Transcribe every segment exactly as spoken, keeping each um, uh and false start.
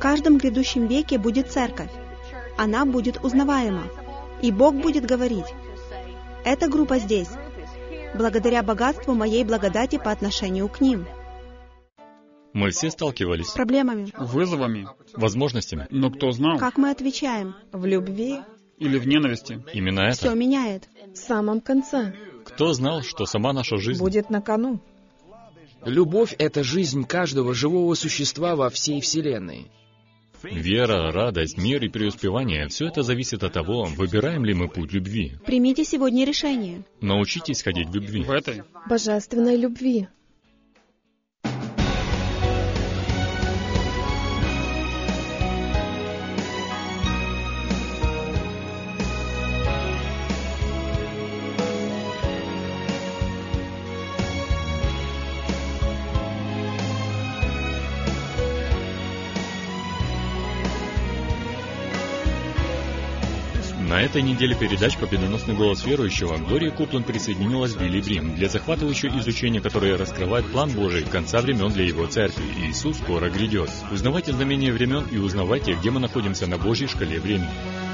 каждом грядущем веке будет церковь. Она будет узнаваема. И Бог будет говорить: эта группа здесь, благодаря богатству моей благодати по отношению к ним. Мы все сталкивались С проблемами. Вызовами, возможностями. но кто знал? Как мы отвечаем? В любви. Или в ненависти? Именно Все это. меняет. В самом конце. Кто знал, что сама наша жизнь Будет на кону. Любовь — это жизнь каждого живого существа во всей Вселенной. Вера, радость, мир и преуспевание — все это зависит от того, выбираем ли мы путь любви. Примите сегодня решение. Научитесь ходить в любви. В этой? Божественной любви. На этой неделе передач «Победоносный голос верующего» Глория Копланд присоединилась к Билли Брим для захватывающего изучения, которое раскрывает план Божий конца времен для Его Церкви. Иисус скоро грядет. Узнавайте знамения времен и узнавайте, где мы находимся на Божьей шкале времени.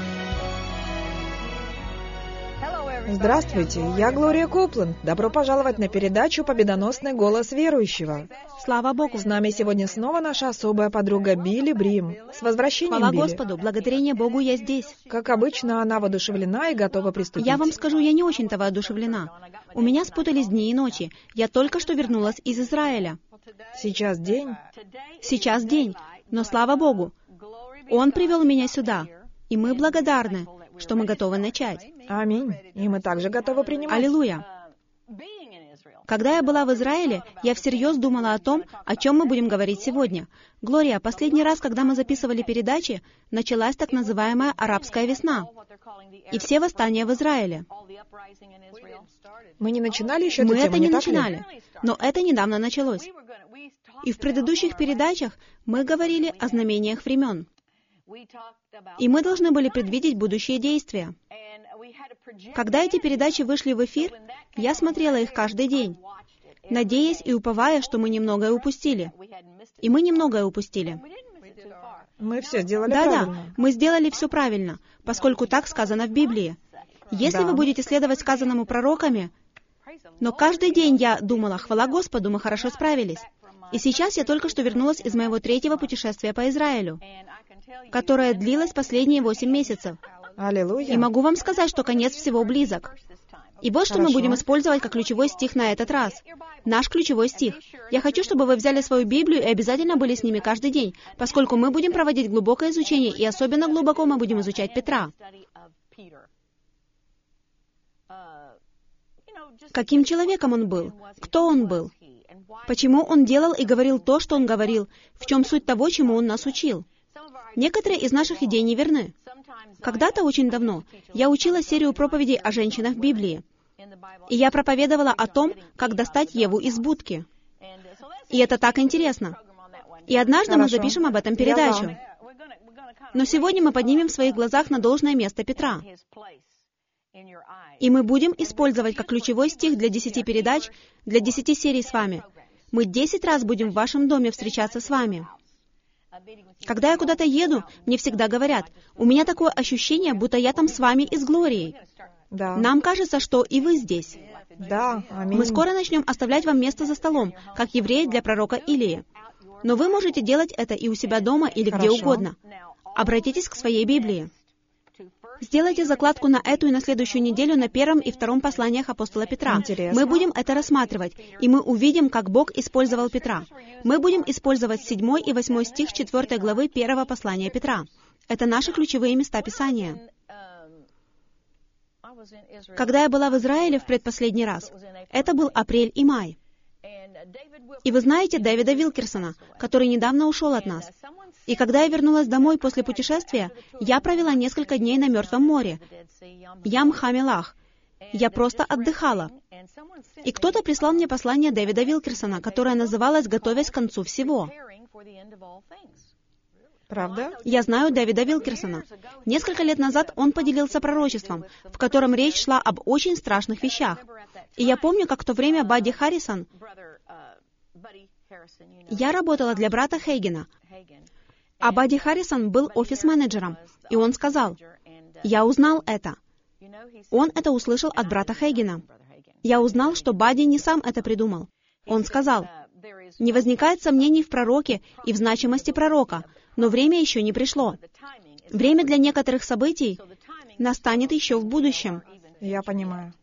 Здравствуйте, я Глория Копланд. Добро пожаловать на передачу «Победоносный голос верующего». Слава Богу. С нами сегодня снова наша особая подруга Билли Брим. С возвращением, Хвала Билли. Господу, благодарение Богу я здесь. Как обычно, она воодушевлена и готова приступить. Я вам скажу, я не очень-то воодушевлена. У меня спутались дни и ночи. Я только что вернулась из Израиля. Сейчас день. Сейчас день, но слава Богу, Он привел меня сюда, и мы благодарны, что мы готовы начать. Аминь. И мы также готовы принимать. Аллилуйя. Когда я была в Израиле, я всерьез думала о том, о чем мы будем говорить сегодня. Глория, последний раз, когда мы записывали передачи, началась так называемая «Арабская весна» и все восстания в Израиле. Мы не начинали еще эту Мы тему, это не так ли? начинали, но это недавно началось. И в предыдущих передачах мы говорили о знамениях времен. И мы должны были предвидеть будущие действия. Когда эти передачи вышли в эфир, я смотрела их каждый день, надеясь и уповая, что мы немногое упустили. И мы немногое упустили. Мы все сделали Да-да, правильно. мы сделали все правильно, поскольку так сказано в Библии. Если Да. вы будете следовать сказанному пророками, но каждый день я думала: хвала Господу, мы хорошо справились. И сейчас я только что вернулась из моего третьего путешествия по Израилю, которое длилось последние восемь месяцев. Аллилуйя. И могу вам сказать, что конец всего близок. И вот что мы Хорошо. будем использовать как ключевой стих на этот раз. Наш ключевой стих. Я хочу, чтобы вы взяли свою Библию и обязательно были с ними каждый день, поскольку мы будем проводить глубокое изучение, и особенно глубоко мы будем изучать Петра. Каким человеком он был? Кто он был? Почему он делал и говорил то, что он говорил? В чем суть того, чему он нас учил? Некоторые из наших идей неверны. Когда-то, очень давно, я учила серию проповедей о женщинах в Библии. И я проповедовала о том, как достать Еву из будки. И это так интересно. И однажды мы Хорошо. запишем об этом Я передачу. за. Но сегодня мы поднимем в своих глазах на должное место Петра. И мы будем использовать как ключевой стих для десяти передач, для десяти серий с вами. Мы десять раз будем в вашем доме встречаться с вами. Когда я куда-то еду, мне всегда говорят: у меня такое ощущение, будто я там с вами и с Глорией. Да. Нам кажется, что и вы здесь. Да. Аминь. Мы скоро начнем оставлять вам место за столом, как евреи для пророка Илии. Но вы можете делать это и у себя дома или где Хорошо. угодно. Обратитесь к своей Библии. Сделайте закладку на эту и на следующую неделю на первом и втором посланиях апостола Петра. Интересно. Мы будем это рассматривать, и мы увидим, как Бог использовал Петра. Мы будем использовать седьмой и восьмой стих четвёртой главы первого послания Петра. Это наши ключевые места Писания. Когда я была в Израиле в предпоследний раз, это был апрель и май. И вы знаете Дэвида Вилкерсона, который недавно ушел от нас. И когда я вернулась домой после путешествия, я провела несколько дней на Мертвом море. Ям-Хамелах. Я просто отдыхала. И кто-то прислал мне послание Дэвида Вилкерсона, которое называлось «Готовясь к концу всего». Правда? Я знаю Дэвида Вилкерсона. Несколько лет назад он поделился пророчеством, в котором речь шла об очень страшных вещах. И я помню, как в то время Бадди Харрисон... Я работала для брата Хейгена. А Бадди Харрисон был офис-менеджером, и он сказал, «Я узнал это». Он это услышал от брата Хейгена. Я узнал, что Бадди не сам это придумал. Он сказал, «Не возникает сомнений в пророке и в значимости пророка, но время еще не пришло. Время для некоторых событий настанет еще в будущем». Я понимаю.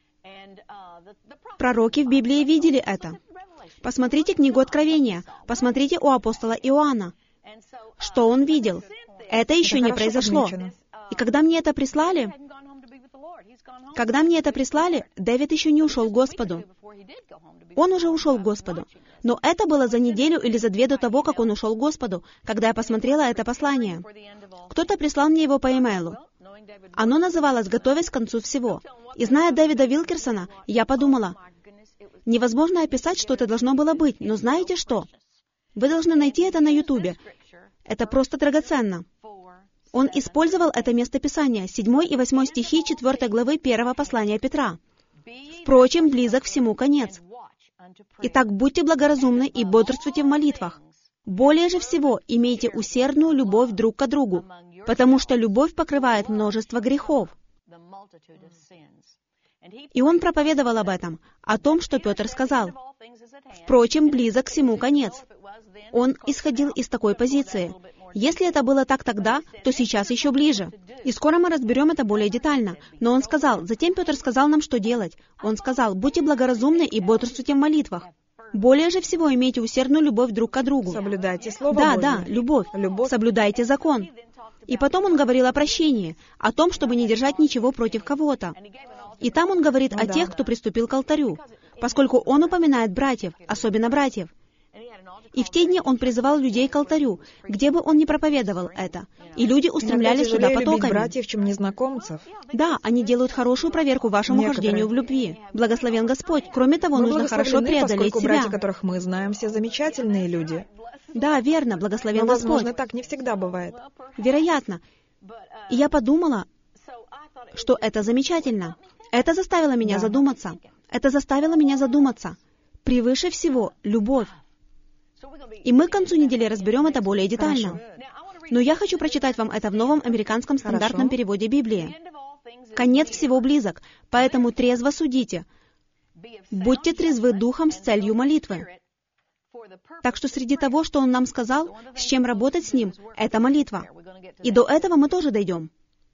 Пророки в Библии видели это. Посмотрите книгу Откровения, посмотрите у апостола Иоанна. Что он видел? Это еще Это не хорошо произошло. подмечено. И когда мне это прислали, когда мне это прислали, Дэвид еще не ушел к Господу. Он уже ушел к Господу. Но это было за неделю или за две до того, как он ушел к Господу, когда я посмотрела это послание. Кто-то прислал мне его по имейлу. Оно называлось «Готовясь к концу всего». И зная Дэвида Вилкерсона, я подумала, невозможно описать, что это должно было быть, но знаете что? Вы должны найти это на Ютубе. Это просто драгоценно. Он использовал это местописание, седьмой и восьмой стихи четвёртой главы первого послания Петра. «Впрочем, близок всему конец. Итак, будьте благоразумны и бодрствуйте в молитвах. Более же всего имейте усердную любовь друг к другу, потому что любовь покрывает множество грехов». И он проповедовал об этом, о том, что Петр сказал. «Впрочем, близок всему конец». Он исходил из такой позиции. Если это было так тогда, то сейчас еще ближе. И скоро мы разберем это более детально. Но он сказал, затем Петр сказал нам, что делать. Он сказал, будьте благоразумны и бодрствуйте в молитвах. Более же всего имейте усердную любовь друг к другу. Соблюдайте Слово Да, Божье. да, любовь. Любовь. Соблюдайте закон. И потом он говорил о прощении, о том, чтобы не держать ничего против кого-то. И там он говорит о Да. тех, кто приступил к алтарю, поскольку он упоминает братьев, особенно братьев. И в те дни он призывал людей к алтарю, где бы он ни проповедовал это. И люди устремлялись Иногда туда тяжелее любить потоками. братьев, чем незнакомцев. Да, они делают хорошую проверку вашему Некоторые. хождению в любви. Благословен Господь. Кроме того, Мы нужно хорошо благословлены, преодолеть поскольку себя. братья, которых мы знаем, все замечательные люди. Да, верно, Но, благословен возможно, Господь. так не всегда бывает. Вероятно. И я подумала, что это замечательно. Это заставило меня Да. задуматься. Это заставило меня задуматься. Превыше всего — любовь. И мы к концу недели разберем это более детально. Но я хочу прочитать вам это в новом американском стандартном Хорошо. переводе Библии. «Конец всего близок, поэтому трезво судите. Будьте трезвы духом с целью молитвы». Так что среди того, что он нам сказал, с чем работать с ним, это молитва. И до этого мы тоже дойдем.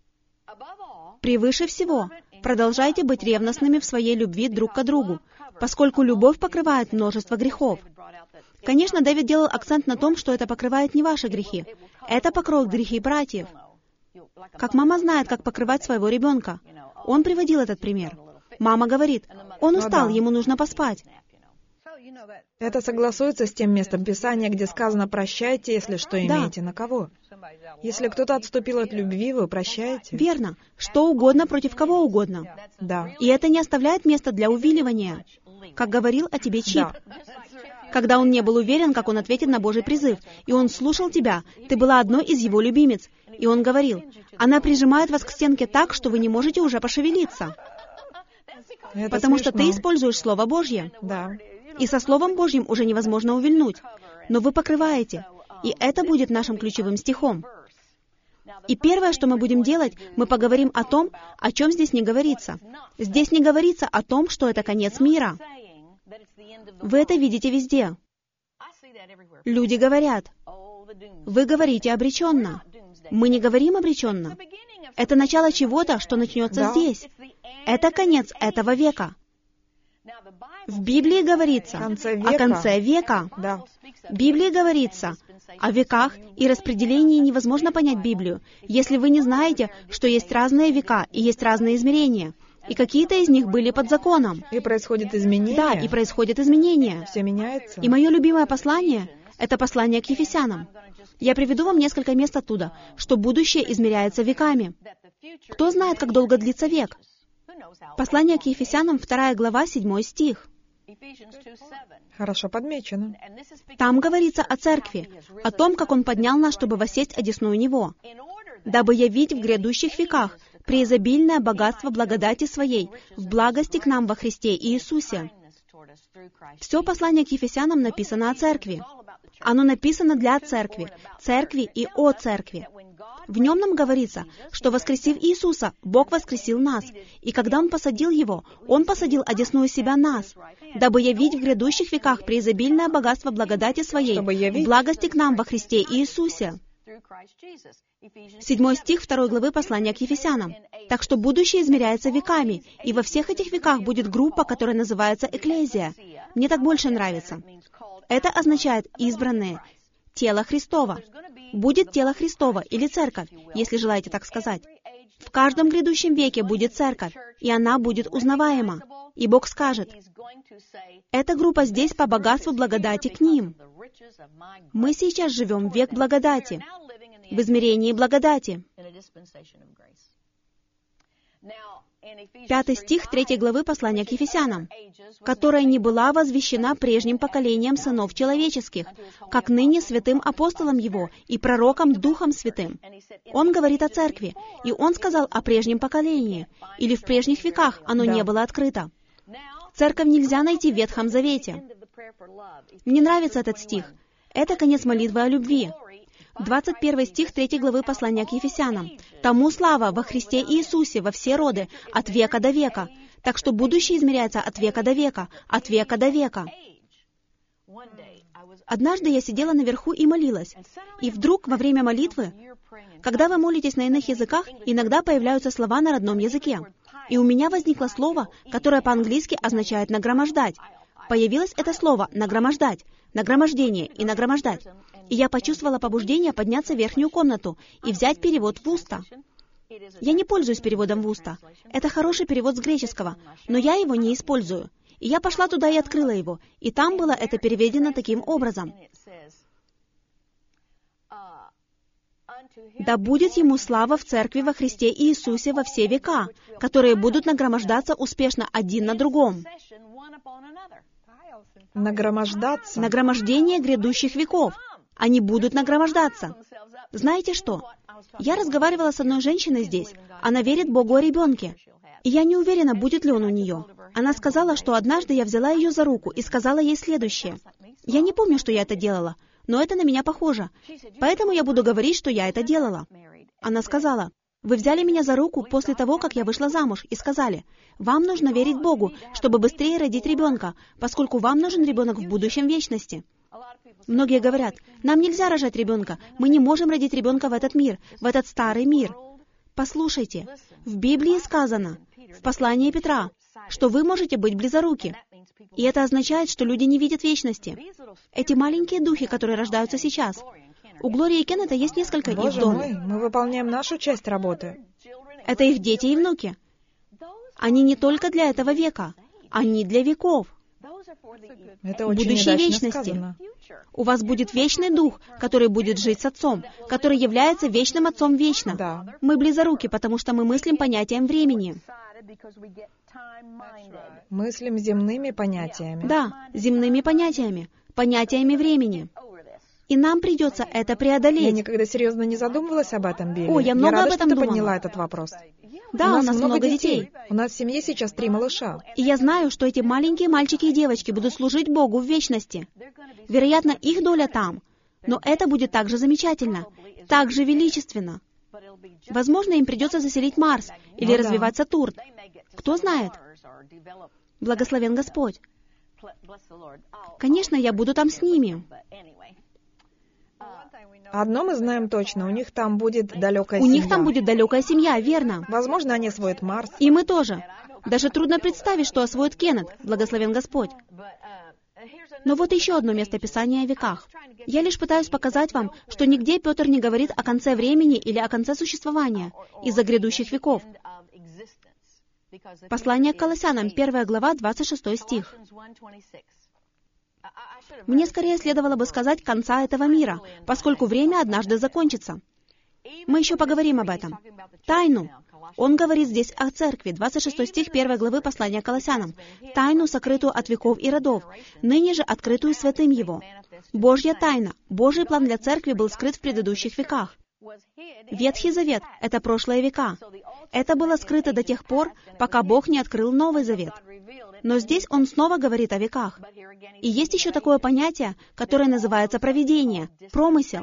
Превыше всего, продолжайте быть ревностными в своей любви друг к другу, поскольку любовь покрывает множество грехов. Конечно, Дэвид делал акцент на том, что это покрывает не ваши грехи. Это покроет грехи братьев. Как мама знает, как покрывать своего ребенка. Он приводил этот пример. Мама говорит, он Ну устал, да. ему нужно поспать. Это согласуется с тем местом Писания, где сказано «прощайте, если что Да. имеете на кого». Если кто-то отступил от любви, вы прощаете. Верно. Что угодно против кого угодно. Да. И это не оставляет места для увиливания. Как говорил о тебе Чип. Да. Когда он не был уверен, как он ответит на Божий призыв, и он слушал тебя, ты была одной из его любимец. И он говорил, она прижимает вас к стенке так, что вы не можете уже пошевелиться, Это потому что ты смешно. используешь Слово Божье. Да. И со Словом Божьим уже невозможно увильнуть. Но вы покрываете. И это будет нашим ключевым стихом. И первое, что мы будем делать, мы поговорим о том, о чем здесь не говорится. Здесь не говорится о том, что это конец мира. Вы это видите везде. Люди говорят, вы говорите обреченно. Мы не говорим обреченно. Это начало чего-то, что начнется Да. здесь. Это конец этого века. В Библии говорится В конце о века. конце века. Да. В Библии говорится о веках и распределении. Невозможно понять Библию, если вы не знаете, что есть разные века и есть разные измерения. И какие-то из них были под законом. И происходит изменение. Да, и происходят изменения. Все меняется. И мое любимое послание — это послание к Ефесянам. Я приведу вам несколько мест оттуда, что будущее измеряется веками. Кто знает, как долго длится век? Послание к Ефесянам, вторая глава, седьмой стих. Хорошо подмечено. Там говорится о церкви, о том, как Он поднял нас, чтобы воссесть одесную Него, дабы явить в грядущих веках преизобильное богатство благодати Своей в благости к нам во Христе Иисусе. Все послание к Ефесянам написано о церкви. Оно написано для церкви, церкви и о церкви. В нем нам говорится, что, воскресив Иисуса, Бог воскресил нас, и когда Он посадил Его, Он посадил одесную себя нас, дабы явить в грядущих веках преизобильное богатство благодати Своей, в благости к нам во Христе Иисусе. Седьмой стих второй главы послания к Ефесянам. Так что будущее измеряется веками, и во всех этих веках будет группа, которая называется Экклезия. Мне так больше нравится. Это означает «избранные», тело Христово. Будет тело Христово или церковь, если желаете так сказать. В каждом грядущем веке будет церковь, и она будет узнаваема. И Бог скажет, эта группа здесь по богатству благодати к ним. Мы сейчас живем в век благодати, в измерении благодати. Пятый стих третьей главы послания к Ефесянам, которая не была возвещена прежним поколением сынов человеческих, как ныне святым апостолам его и пророкам Духом Святым. Он говорит о церкви, и он сказал о прежнем поколении, или в прежних веках оно Да. не было открыто. Церковь нельзя найти в Ветхом Завете. Мне нравится этот стих. Это конец молитвы о любви. двадцать первый стих третьей главы послания к Ефесянам. «Тому слава во Христе Иисусе во все роды, от века до века». Так что будущее измеряется от века до века, от века до века. Однажды я сидела наверху и молилась, и вдруг во время молитвы, когда вы молитесь на иных языках, иногда появляются слова на родном языке. И у меня возникло слово, которое по-английски означает «нагромождать». Появилось это слово «нагромождать», «нагромождение» и «нагромождать». И я почувствовала побуждение подняться в верхнюю комнату и взять перевод в уста. Я не пользуюсь переводом в уста. Это хороший перевод с греческого, но я его не использую. И я пошла туда и открыла его, и там было это переведено таким образом. «Да будет ему слава в церкви во Христе Иисусе во все века, которые будут нагромождаться успешно один на другом». Нагромождаться. Нагромождение грядущих веков. Они будут нагромождаться. Знаете что? Я разговаривала с одной женщиной здесь. Она верит Богу о ребенке. И я не уверена, будет ли он у нее. Она сказала, что однажды я взяла ее за руку и сказала ей следующее. Я не помню, что я это делала, но это на меня похоже. Поэтому я буду говорить, что я это делала. Она сказала, вы взяли меня за руку после того, как я вышла замуж, и сказали, вам нужно верить Богу, чтобы быстрее родить ребенка, поскольку вам нужен ребенок в будущем вечности. Многие говорят, нам нельзя рожать ребенка, мы не можем родить ребенка в этот мир, в этот старый мир. Послушайте, в Библии сказано, в послании Петра, что вы можете быть близоруки. И это означает, что люди не видят вечности. Эти маленькие духи, которые рождаются сейчас. У Глории и Кеннета есть несколько их в Боже доме. мой, мы выполняем нашу часть работы. Это их дети и внуки. Они не только для этого века, они для веков. Это очень Будущей удачно вечности. сказано. У вас будет вечный дух, который будет жить с Отцом, который является вечным Отцом вечно. Да. Мы близоруки, потому что мы мыслим понятием времени. Мыслим земными понятиями. Да, земными понятиями, понятиями времени. И нам придется это Я преодолеть. никогда серьезно не задумывалась об этом, Билли. О, я много рада, об этом что ты думала. подняла этот вопрос. Да, у нас много детей. У нас в семье сейчас три малыша. И я знаю, что эти маленькие мальчики и девочки будут служить Богу в вечности. Вероятно, их доля там. Но это будет так же замечательно, так же величественно. Возможно, им придется заселить Марс или Ну да. развивать Сатурн. Кто знает? Благословен Господь. Конечно, я буду там с ними. Одно мы знаем точно, у них там будет далекая У семья. них там будет далекая семья, верно? Возможно, они освоят Марс. И мы тоже. Даже трудно представить, что освоит Кеннет, благословен Господь. Но вот еще одно местописание о веках. Я лишь пытаюсь показать вам, что нигде Петр не говорит о конце времени или о конце существования из-за грядущих веков. Послание к Колоссянам, первая глава, двадцать шестой стих. Мне скорее следовало бы сказать «конца этого мира», поскольку время однажды закончится. Мы еще поговорим об этом. Тайну. Он говорит здесь о церкви, двадцать шестой стих первой главы послания к Колоссянам. Тайну, сокрытую от веков и родов, ныне же открытую святым его. Божья тайна, Божий план для церкви был скрыт в предыдущих веках. Ветхий Завет — это прошлые века. Это было скрыто до тех пор, пока Бог не открыл Новый Завет. Но здесь он снова говорит о веках. И есть еще такое понятие, которое называется провидение, промысел.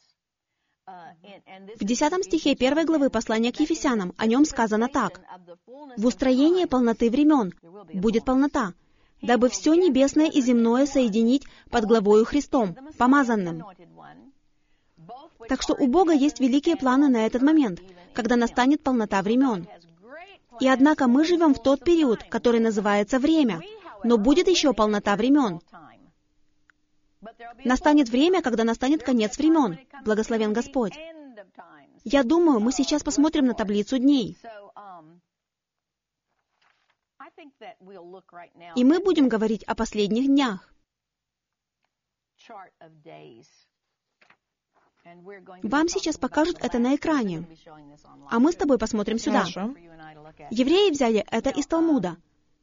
В десятом стихе первой главы послания к Ефесянам о нем сказано так. «В устроении полноты времен будет полнота, дабы все небесное и земное соединить под главою Христом, помазанным». Так что у Бога есть великие планы на этот момент, когда настанет полнота времен. И однако мы живем в тот период, который называется время, но будет еще полнота времен. Настанет время, когда настанет конец времен. Благословен Господь. Я думаю, мы сейчас посмотрим на таблицу дней. И мы будем говорить о последних днях. Вам сейчас покажут это на экране. А мы с тобой посмотрим сюда. Хорошо. Евреи взяли это из Талмуда.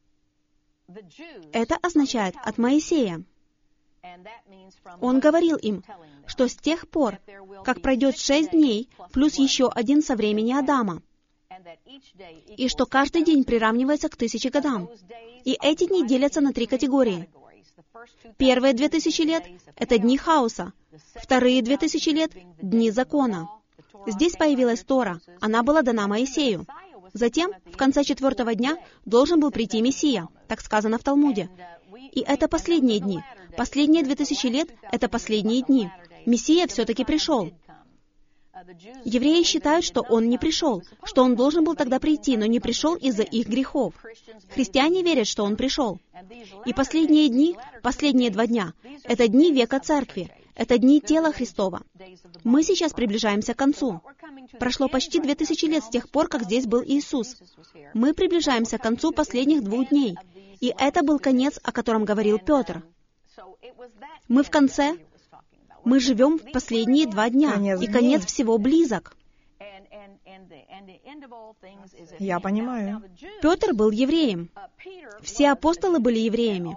Это означает «от Моисея». Он говорил им, что с тех пор, как пройдет шесть дней, плюс еще один со времени Адама, и что каждый день приравнивается к тысяче годам. И эти дни делятся на три категории. Первые две тысячи лет — это дни хаоса. Вторые две тысячи лет — дни закона. Здесь появилась Тора. Она была дана Моисею. Затем, в конце четвертого дня, должен был прийти Мессия. Так сказано в Талмуде. И это последние дни. Последние две тысячи лет — это последние дни. Мессия все-таки пришел. Евреи считают, что Он не пришел, что Он должен был тогда прийти, но не пришел из-за их грехов. Христиане верят, что Он пришел. И последние дни, последние два дня, это дни века Церкви, это дни тела Христова. Мы сейчас приближаемся к концу. Прошло почти две тысячи лет с тех пор, как здесь был Иисус. Мы приближаемся к концу последних двух дней. И это был конец, о котором говорил Петр. Мы в конце, мы живем в последние два дня, Конец и дней. конец всего близок. Я понимаю. Петр был евреем. Все апостолы были евреями.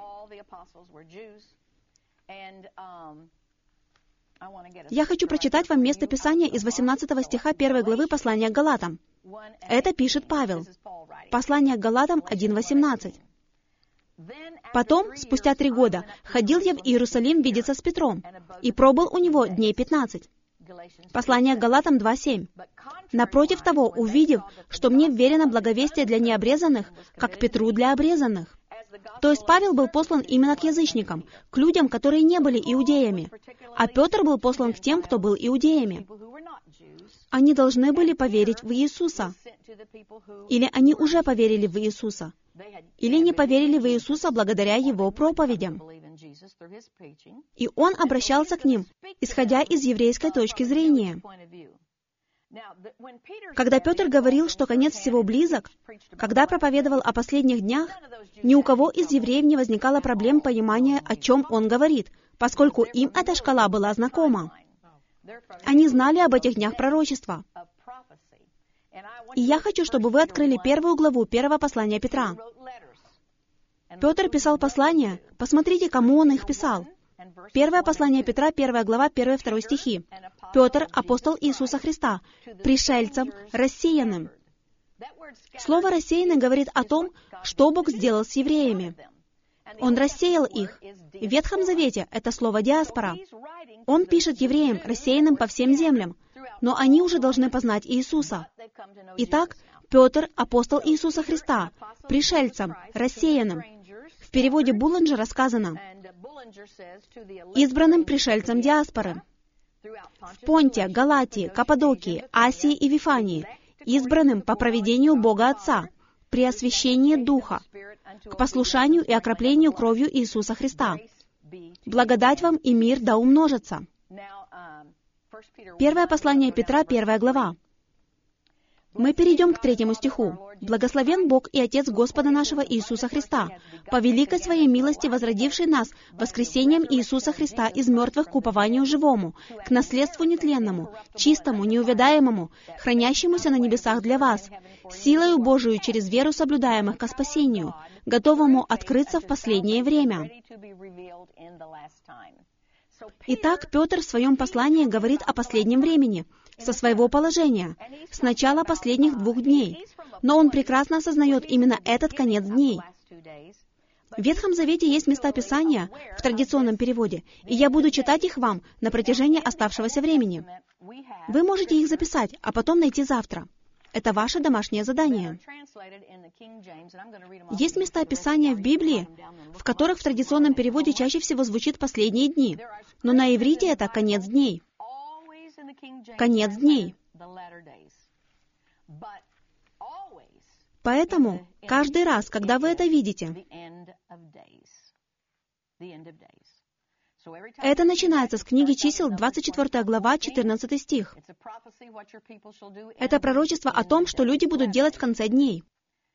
Я хочу прочитать вам место Писания из восемнадцатого стиха первой главы послания к Галатам. Это пишет Павел. Послание к Галатам один восемнадцать. «Потом, спустя три года, ходил я в Иерусалим видеться с Петром, и пробыл у него дней пятнадцать». Послание к Галатам два семь. «Напротив того, увидев, что мне вверено благовестие для необрезанных, как Петру для обрезанных». То есть Павел был послан именно к язычникам, к людям, которые не были иудеями, а Петр был послан к тем, кто был иудеями. Они должны были поверить в Иисуса. Или они уже поверили в Иисуса. Или не поверили в Иисуса благодаря Его проповедям. И Он обращался к ним, исходя из еврейской точки зрения. Когда Петр говорил, что конец всего близок, когда проповедовал о последних днях, ни у кого из евреев не возникало проблем понимания, о чем он говорит, поскольку им эта шкала была знакома. Они знали об этих днях пророчества. И я хочу, чтобы вы открыли первую главу первого послания Петра. Петр писал послания. Посмотрите, кому он их писал. Первое послание Петра, первая глава, первый и второй стихи. Петр, апостол Иисуса Христа, пришельцам, рассеянным. Слово «рассеянный» говорит о том, что Бог сделал с евреями. Он рассеял их. В Ветхом Завете это слово «диаспора». Он пишет евреям, рассеянным по всем землям, но они уже должны познать Иисуса. Итак, Петр, апостол Иисуса Христа, пришельцам, рассеянным. В переводе Буллинджера сказано «избранным пришельцам диаспоры». В Понте, Галатии, Каппадокии, Асии и Вифании, избранным по провидению Бога Отца, при освящении Духа, к послушанию и окроплению кровью Иисуса Христа. Благодать вам и мир да умножится. Первое послание Петра, первая глава. Мы перейдем к третьему стиху. «Благословен Бог и Отец Господа нашего Иисуса Христа, по великой Своей милости возродивший нас воскресением Иисуса Христа из мертвых к упованию живому, к наследству нетленному, чистому, неувядаемому, хранящемуся на небесах для вас, силою Божию через веру соблюдаемых ко спасению, готовому открыться в последнее время». Итак, Петр в своем послании говорит о последнем времени, со своего положения, с начала последних двух дней. Но он прекрасно осознает именно этот конец дней. В Ветхом Завете есть места Писания в традиционном переводе, и я буду читать их вам на протяжении оставшегося времени. Вы можете их записать, а потом найти завтра. Это ваше домашнее задание. Есть места Писания в Библии, в которых в традиционном переводе чаще всего звучит «последние дни», но на иврите это «конец дней». Конец дней. Поэтому каждый раз, когда вы это видите, это начинается с книги Чисел, двадцать четвёртая глава, четырнадцатый стих. Это пророчество о том, что люди будут делать в конце дней.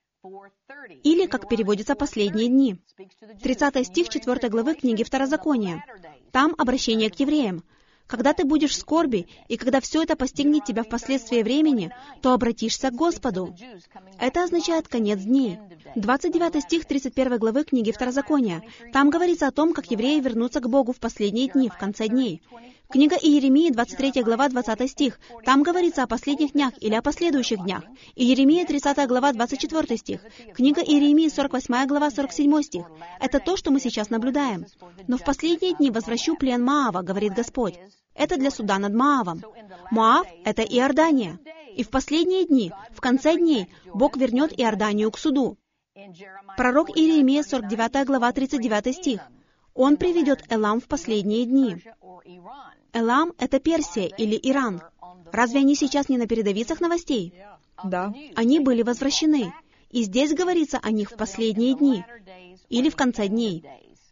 Или, как переводится, «последние дни». тридцатый стих четвёртой главы книги Второзакония. Там обращение к евреям. Когда ты будешь в скорби, и когда все это постигнет тебя впоследствии времени, то обратишься к Господу. Это означает конец дней. двадцать девятый стих тридцать первой главы книги Второзакония. Там говорится о том, как евреи вернутся к Богу в последние дни, в конце дней. Книга Иеремии, двадцать третья глава, двадцатый стих. Там говорится о последних днях или о последующих днях. Иеремия, тридцатая глава, двадцать четвёртый стих. Книга Иеремии, сорок восьмая глава, сорок седьмой стих. Это то, что мы сейчас наблюдаем. «Но в последние дни возвращу плен Моава, говорит Господь». Это для суда над Моавом. Моав — это Иордания. И в последние дни, в конце дней, Бог вернет Иорданию к суду. Пророк Иеремия, сорок девятая глава, тридцать девятый стих. Он приведет Элам в последние дни. Элам — это Персия или Иран. Разве они сейчас не на передовицах новостей? Да. Они были возвращены. И здесь говорится о них в последние дни. Или в конце дней.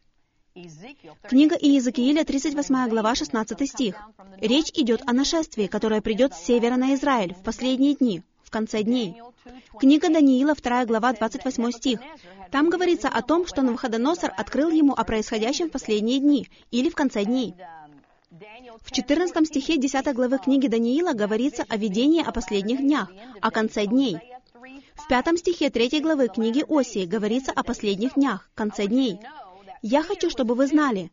Книга Иезекииля, тридцать восьмая глава, шестнадцатый стих. Речь идет о нашествии, которое придет с севера на Израиль в последние дни, в конце дней. Книга Даниила, вторая глава, двадцать восьмой стих. Там говорится о том, что Навуходоносор открыл ему о происходящем в последние дни, или в конце дней. В четырнадцатом стихе десятой главы книги Даниила говорится о видении о последних днях, о конце дней. В пятом стихе третьей главы книги Осии говорится о последних днях, конце дней. Я хочу, чтобы вы знали,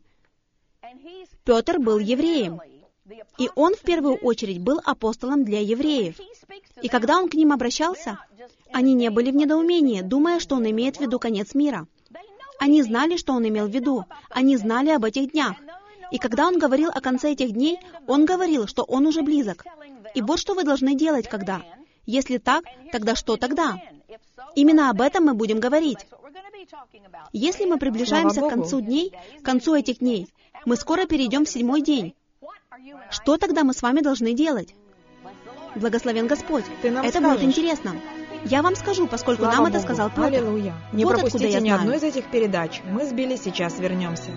Петр был евреем, и он в первую очередь был апостолом для евреев. И когда он к ним обращался, они не были в недоумении, думая, что он имеет в виду конец мира. Они знали, что он имел в виду, они знали об этих днях. И когда он говорил о конце этих дней, он говорил, что он уже близок. И вот что вы должны делать, когда. Если так, тогда что тогда? Именно об этом мы будем говорить. Если мы приближаемся к концу дней, к концу этих дней, мы скоро перейдем в седьмой день. Что тогда мы с вами должны делать? Благословен Господь. Это скажешь. Будет интересно. Я вам скажу, поскольку Слава нам это Богу. сказал Петр. Аллилуйя. Не Вот пропустите откуда я ни знаю. одну из этих передач. Мы с Билли сейчас вернемся.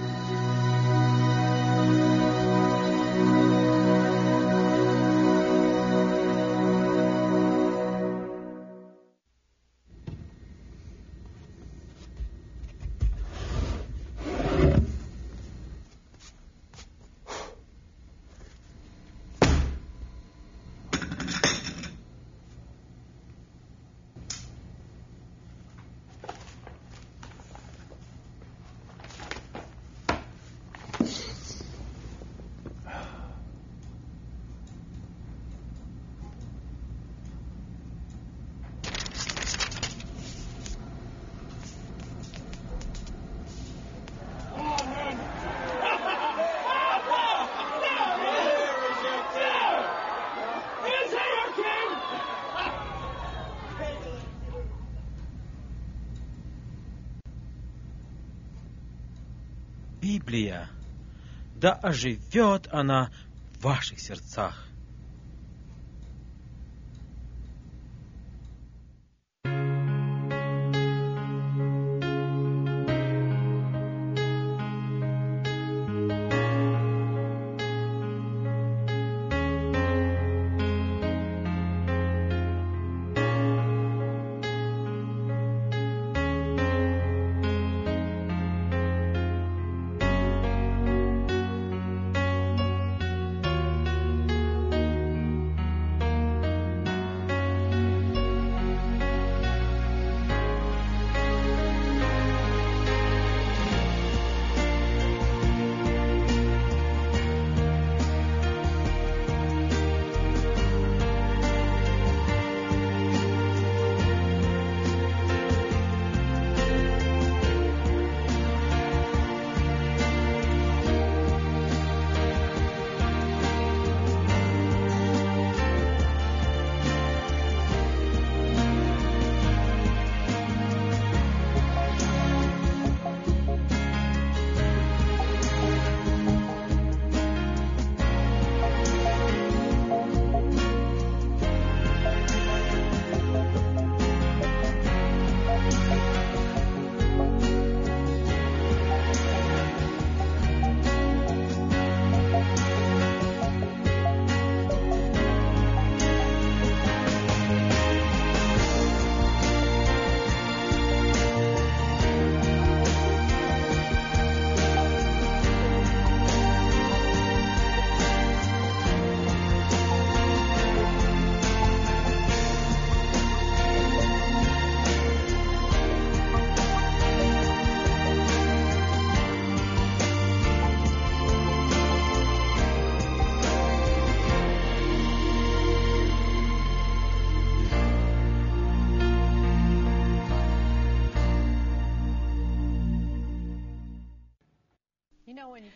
Библия, да оживет она в ваших сердцах.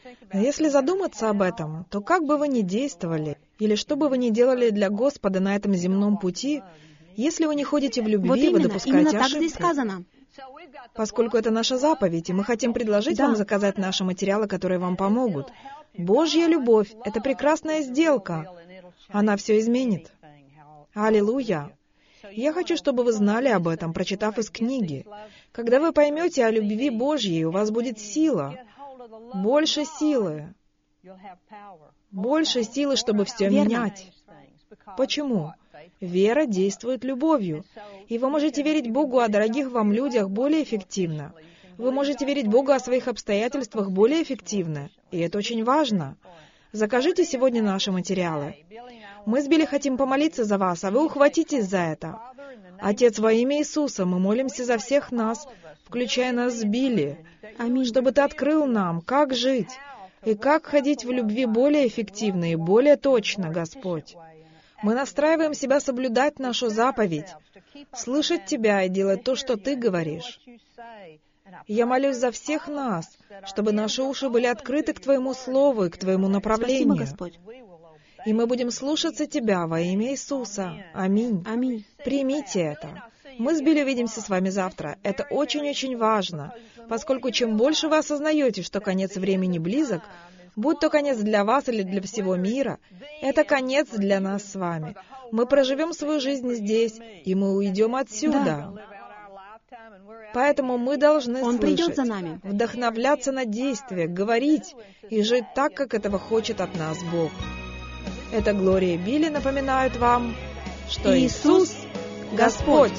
Но если задуматься об этом, то как бы вы ни действовали, или что бы вы ни делали для Господа на этом земном пути, если вы не ходите в любви, Вот именно, вы допускаете именно так ошибку. здесь сказано. Поскольку это наша заповедь, и мы хотим предложить Да. вам заказать наши материалы, которые вам помогут. Божья любовь — это прекрасная сделка. Она все изменит. Аллилуйя! Я хочу, чтобы вы знали об этом, прочитав из книги. Когда вы поймете о любви Божьей, у вас будет сила. Больше силы. Больше силы, чтобы все Верно. менять. Почему? Вера действует любовью. И вы можете верить Богу о дорогих вам людях более эффективно. Вы можете верить Богу о своих обстоятельствах более эффективно. И это очень важно. Закажите сегодня наши материалы. Мы с Билли хотим помолиться за вас, а вы ухватитесь за это. Отец, во имя Иисуса, мы молимся за всех нас, включая нас с Билли, Аминь. чтобы Ты открыл нам, как жить и как ходить в любви более эффективно и более точно, Господь. Мы настраиваем себя соблюдать нашу заповедь, слышать Тебя и делать то, что Ты говоришь. Я молюсь за всех нас, чтобы наши уши были открыты к Твоему Слову и к Твоему направлению. Спасибо, Господь. И мы будем слушаться Тебя во имя Иисуса. Аминь. Аминь. Примите это. Мы с Билли увидимся с вами завтра. Это очень-очень важно, поскольку чем больше вы осознаете, что конец времени близок, будь то конец для вас или для всего мира, это конец для нас с вами. Мы проживем свою жизнь здесь, и мы уйдем отсюда. Поэтому мы должны Он слышать, придет за нами. вдохновляться на действие, говорить и жить так, как этого хочет от нас Бог. Это Глория и Билли напоминают вам, что Иисус Иисус — Господь.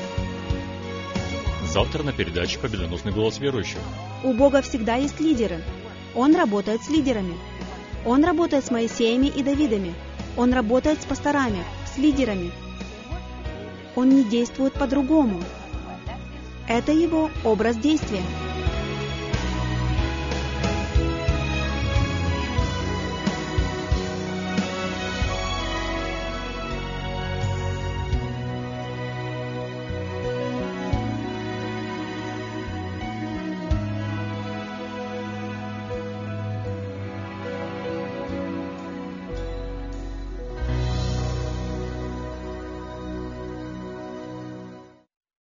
Завтра на передаче «Победоносный голос верующих». У Бога всегда есть лидеры. Он работает с лидерами. Он работает с Моисеями и Давидами. Он работает с пасторами, с лидерами. Он не действует по-другому. Это его образ действия.